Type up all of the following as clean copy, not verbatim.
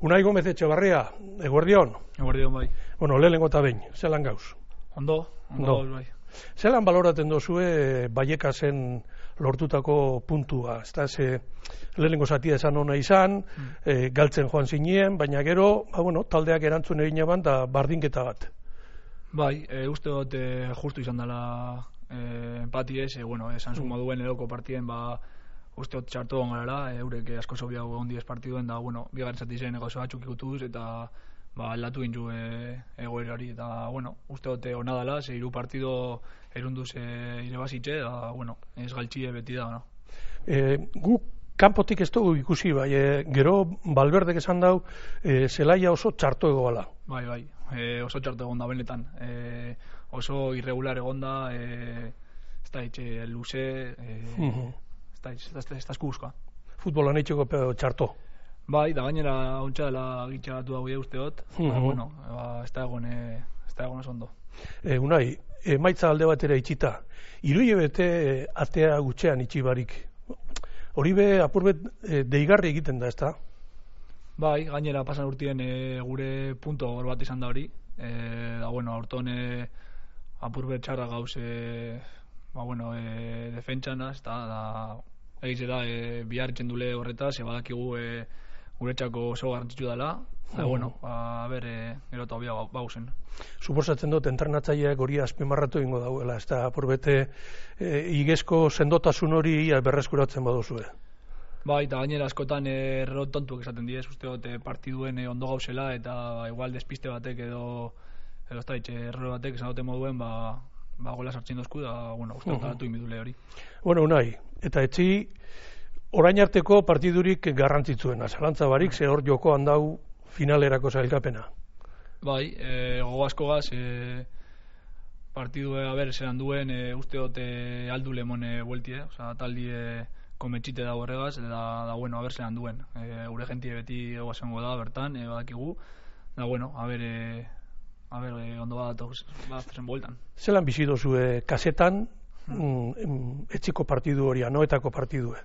Unai Gomez Etxebarria, eguerdion. Eguerdion bai. Bueno, lehenengo eta behin, zelan gauz? Ondo bai. Zelan baloraten dozue Baiekasen lortutako puntua? Ez lehenengo zatia esan ona izan, galtzen joan zinien, baina gero, taldeak erantzun egin eban da bardinketa bat. Bai, uste dut justu izan dela empatiez, esan zuma duen edoko partien, uste dut txartu ongarela, eurek asko zobiago ondiez partiduen, da, bigarren zati zen gauza batzuk ikutuz, eta aldatu gintu egoerari, eta, uste dut hona dela, ze hiru partido erunduz irebazitxe, da, ez galtxie beti da, Guk kanpotik ez dugu ikusi, gero Balberdek esan dau, zelaia oso txarto egoala. Bai, oso txarto egon da benetan, oso irregular egon da, ez da itxe luze, ez da eskuzka. Futbolan eitxeko txarto. Bai, da gainera ontsa dela gitxagatu dago usteot, ez da egon oso ondo. Unai, emaitza alde batera itxita, 3 hilabete atea gutxean itxi barik. Hori be, apurbet, deigarri egiten da, ez da? Bai, gainera pasan urtien gure punto hor bat izan da hori. Horton apurbet txarra gauz defentsana, ez da, egiz da, biharritzen dule horretaz, badakigu guretzako oso garrantzitsu dela, gero eta hobia bauzen. Suposatzen dut, entrenatzaileak hori azpimarratu ingo dauela, ez da, apurbete, igezko sendotasun hori berreskuratzen baduzue. Bai, eta gainera askotan error tontuak esaten diez, uste dut partiduen ondo gauzela, eta igual despiste batek edo error batek esan duten moduen, gola sartzen dozku, da, uste dut alatu inbidule hori. Unai, eta etxi, orain arteko partidurik garrantzitzuena, zalantza barik, ze hor joko handau finalerako zailkapena. Bai, gogo asko gaz, partidu zelan duen, uste dut aldu lemon bueltie, taldi kometxite dago horregaz, da, zelan duen. Gure jentie beti egoazengo da, bertan, badakigu, da, ondo bat bueltan. Zelan bizidozue kasetan, etxiko partidu hori, anoetako partidue?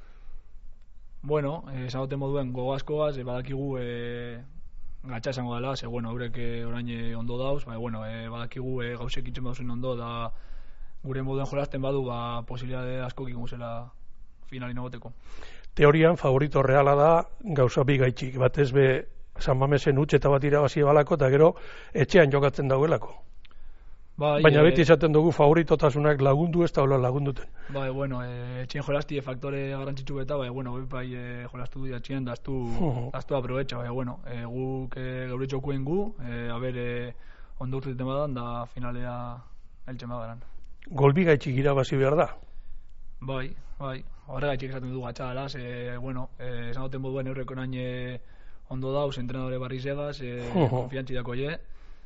Esagoten moduen gogo asko gaz, badakigu gatsa esango dela, ze, eurek orain ondo dauz, badakigu gauzek itzen baduzen ondo, da gure moduen jolasten badu, posibilitate asko kingu zela finalin egoteko. Teorian, favorito reala da gauza bi gaitxik, batez be San Mamesen utxe eta bat irabazi balako, eta gero etxean jokatzen daudelako. Baina beti esaten dugu favoritotasunak lagundu ez da hola lagunduten. Etxien jolasti faktore garrantzitsu beta, jolastu du etxien, da aztu aprobetxa, guk gaur txokuen gu, ondo urtetzen badan, da finalea eltzen badaran. Golbi gaitxik irabazi behar da? Bai, horregaitxik esaten du gatsa dela, esan duten moduen eurreko nain ondo dauz, entrenadore barri zegaz, konfiantzidako je,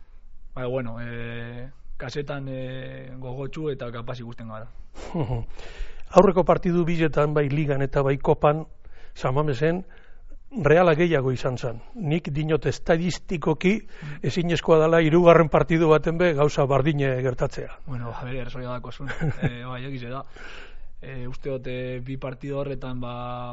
kasetan gogotxu eta kapaz ikusten gara. Aurreko partidu biletan, bai ligan eta bai kopan, San Mamesen, reala gehiago izan zen. Nik dinot estadistikoki ezinezkoa dela 3. partidu baten be gauza bardine gertatzea. Erzoia dako zuen, egize da. Uste dut, bi partidu horretan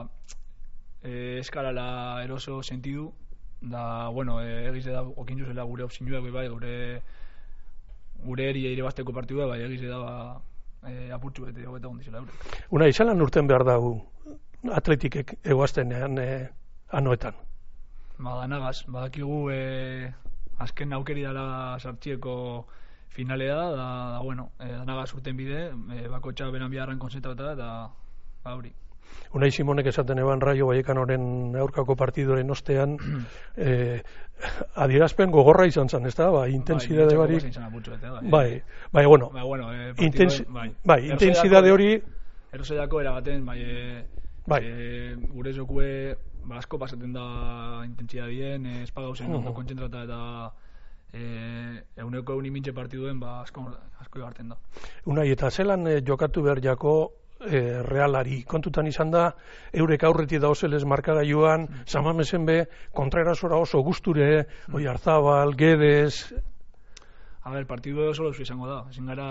eskalala eroso sentidu, da, egize da, okin juzela gure opzinuak, gure eri irebazteko partidua, egize da, apurtxu bete hogeta gondizela eurek. Unai, zelan urten behar dago atletikek egoaztenean anoetan? Danagaz, badakigu azken aukeri dela sartxieko finalea, da, danagaz urten bide, bakotxa beran biharran konzentrata, eta hori. Unai Simonek esaten eban Raio Vallecanoren aurkako partidoren ostean adierazpen gogorra izan zen, ez da? Intensidade barik. Intensidade hori erosedako eragaten, gure zokue asko pasaten da intentsidadien, espagauzen ondo kontzentrata eta eguneko mintxe partiduen asko igarten da. Unai, eta zelan jokatu behar jako realari kontutan izan da, eurek aurreti dauzelez markagailuan, San Mamesen be, kontraerasora oso gusture, Oiarzabal, Guedes... partidu oso lozu izango da, ezin gara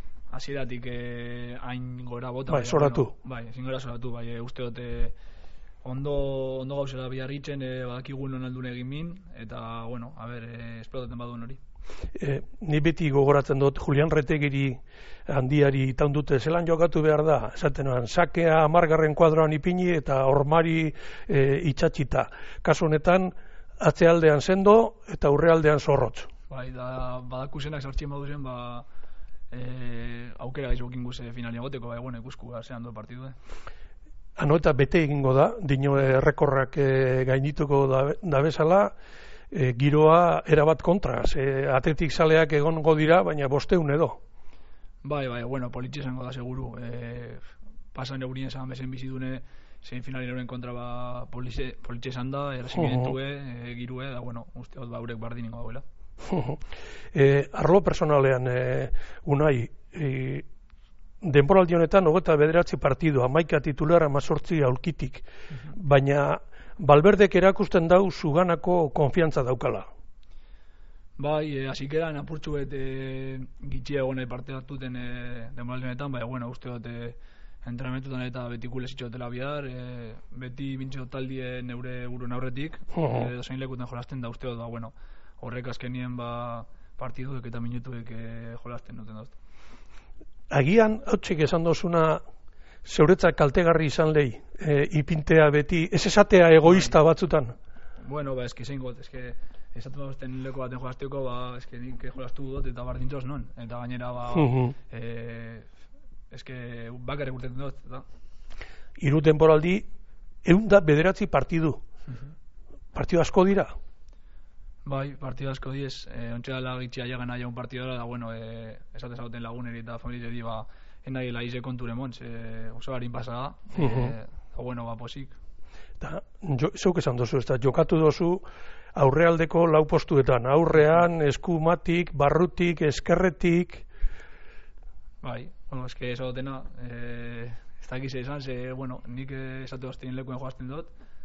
hasieratik hain gora bota. Zoratu. Ezin gara zoratu, uste dute ondo gauzela biarritzen, badakigun onaldun egin min, eta, bueno, esplotaten baduen hori. Ni beti gogoratzen dut Julian Retegiri handiari itaun dute zelan jokatu behar da, esaten nuen, sakea 10. kuadroan ipini eta ormari itxatxita. Kasu honetan, atzealdean sendo eta aurrealdean zorrotz. Bai, da badakusenak sartxien badu zen, aukera gaizokin guze finalia goteko, bueno, ikusku zean do partidu. Ano eta bete egingo da, dino errekorrak gainituko da bezala, giroa erabat kontra, atletik zaleak egongo dira, baina 500 edo. Bai, bueno, politxe zango da seguru. Pasan eurien esan bezen bizidune, zein finaliren kontra politxe esan da, errezimidentue, girue, da, bueno, uste hot eurek bardin ingo dagoela. Arlo personalean, Unai, denboraldi honetan 29 partidu, 11 titular, 18 aulkitik, baina Valverdek erakusten dau zuganako konfiantza daukala. Bai, hasikeran apurtxu gitxia egon parte hartuten denboraldi honetan, baina, bueno, uste dut entrenamentutan eta beti kulesitxotela bihar, beti bintxo taldien neure buruen aurretik, dozain lekuten jolasten da uste dut, bueno, horrek azkenien partiduek eta minutuek jolasten duten dut. Agian, hautsik esan dozuna, zeuretzak kaltegarri izan lehi, ipintea beti, ez esatea egoista batzutan? Bueno, eski zein got, esatu bazten leko baten jolazteko, eski nik jolaztu dut eta bardintzoz non, eta gainera bakarrik urtetan dut, eta? 3 temporaldi, 109 partidu. Partidu asko dira? Bai, partidu asko diez, ontsa dela gitxia jagan aia un partidu dela, da, bueno, esate zauten laguneri eta familiari, endaila ize konture montz, oso harin pasada, bueno, posik. Zeuk esan dozu, ez da, jokatu dozu aurrealdeko 4 postuetan, aurrean, eskumatik, barrutik, eskerretik. Bai, bueno, eske eso dena, ez dakiz esan, bueno, nik esatu azten lekuen joazten dut,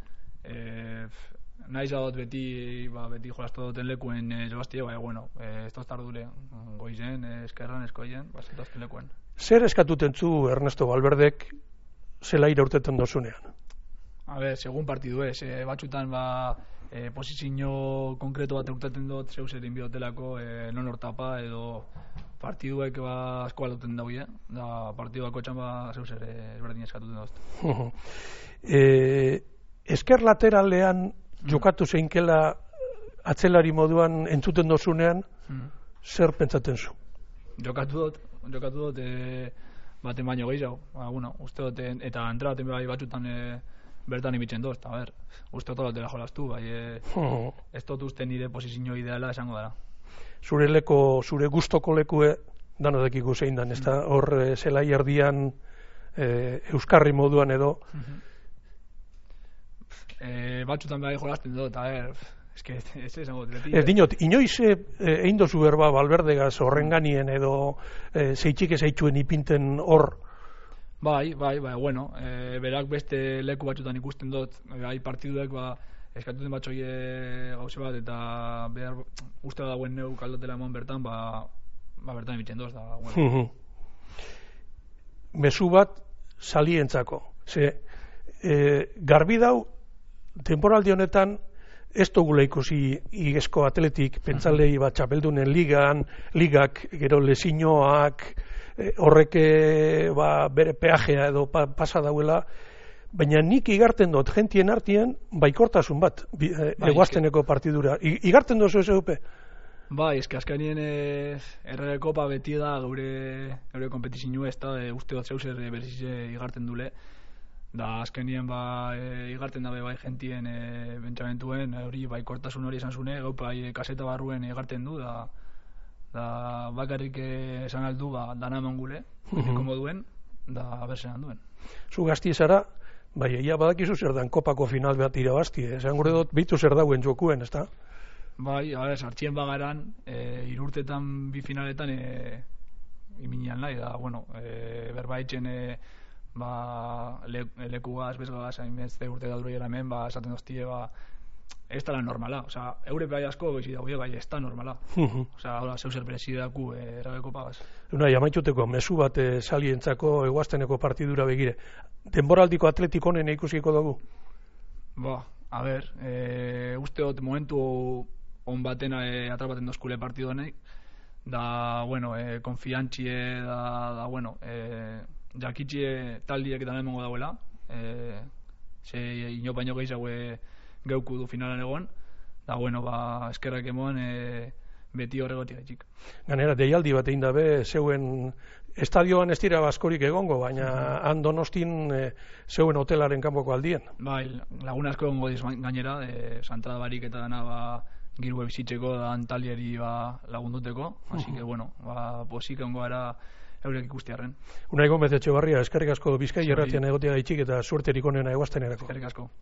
nahi zadot beti jolaztu duten lekuen jolaztie, bai, bueno, ez toztar dure, goizen, eskerran, eskoien, esatu azten lekuen. Zer eskatuten zu Ernesto Valverdek zela iraurteten dozunean? A ber, segun partidu ez, batxutan posizio konkreto bat urteten dut zeu zerin bidotelako non hortapa edo partiduek asko alduten daude, da partidu bako txan zeu zer ezberdin eskatuten dut. Esker lateralean jokatu zeinkela atzelari moduan entzuten dozunean, zer pentsaten zu? Jokatu dut baten baino gehiago, bueno, uste dut, eta entraten bai batxutan bertan imitzen doz, eta uste dut dela jolaztu, bai, ez dut uste nire posizio ideala esango dara. Zure gustoko lekue, danodekiko zein dan, ez da, hor zelai erdian euskarri moduan edo? Batxutan bai jolazten dut, eta ez esango dut. Ez dinot, inoiz egin dozu berba Valverdegaz horrenganien edo zeitxik ezaitxuen ipinten hor? Bai, bueno, berak beste leku batzutan ikusten dut, bai partiduek eskatuten batxoi gauze bat, eta behar uste dagoen neu kaldotela emon bertan, bertan emitzen doz, da, bueno. Mezu bat salientzako, garbi dau, temporaldi honetan, ez dugula ikusi igezko atletik, pentsalei bat txapeldunen ligak, gero lezinoak, horrek bere peajea edo pasa dauela, baina nik igarten dut jentien artien baikortasun bat eguazteneko partidura. Igarten dozu ez eupe? Bai, eske azkenien errege kopa beti da geure kompetizinu ez da, uste dut zeuser berzize igarten dule. Da azkenien igarten dabe bai jentien bentsamentuen, hori baikortasun hori esan zune, gaupa kaseta barruen igarten du, da bakarrik esan aldu dana eman gule, komo duen, da berzen duen. Zu gazti zara, bai, egia badakizu zer dan kopako final bat irabazti, esan gure dut bitu zer dauen jokuen, ez da? Bai, sartxien bagaran, 3 urtetan 2 finaletan iminian nahi, da, bueno, berbaitzen lekugaz, bezgaz, hainbeste urte da duruela hemen, esaten doztie, ez da la normala, oza, eure bai asko goizi dago, bai, ez da normala. Oza, hola, zeu zer prezidaku errabeko pagaz. Una, jamaituteko, mezu bat salientzako eguazteneko partidura begire. Denboraldiko atletik honen ikusiko dugu? A ber, uste dut momentu on baten atrapaten dozkule partidu honek, da, bueno, konfiantzie, da, bueno, jakitxe taldiek eta nemengo dauela, ze inopaino gehiago geuku du finalan egon, da, bueno, eskerrak emon, beti horregotik gaitxik. Ganera, deialdi bat egin dabe, zeuen estadioan ez dira askorik egongo, baina han Donostin zeuen hotelaren kanpoko aldien. Bai, lagun asko egongo diz gainera, santrada barik eta dana girue bizitzeko da antaliari lagunduteko, así que bueno, posik egongo gara eurek ikustiarren. Unai Gomez Etxebarria, eskerrik asko Bizkai irratian egotea gaitxik eta suerterik onena eguaztenerako. Eskerrik asko.